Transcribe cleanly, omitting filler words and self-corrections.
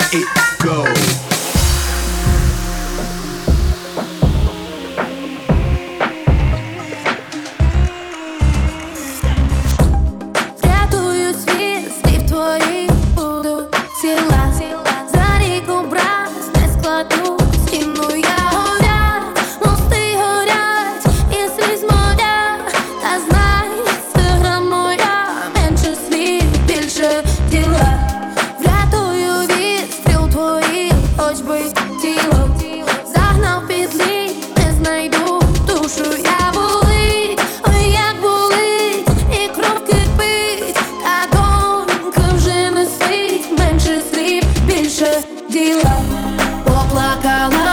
it go. Рятую світ, слів твоїх буду ціла. За рік образ не складу стіну я. Горять, мости горять, і сліз моя. Та знай, стигра моя, менше слів, більше діла. Врятую від стріл твоїх, хоч би тіло. Загнав петлі, не знайду душу я. Болить, ой, як болить, і кров кипить, та донька вже не спить. Менше слів, більше діла. Поплакала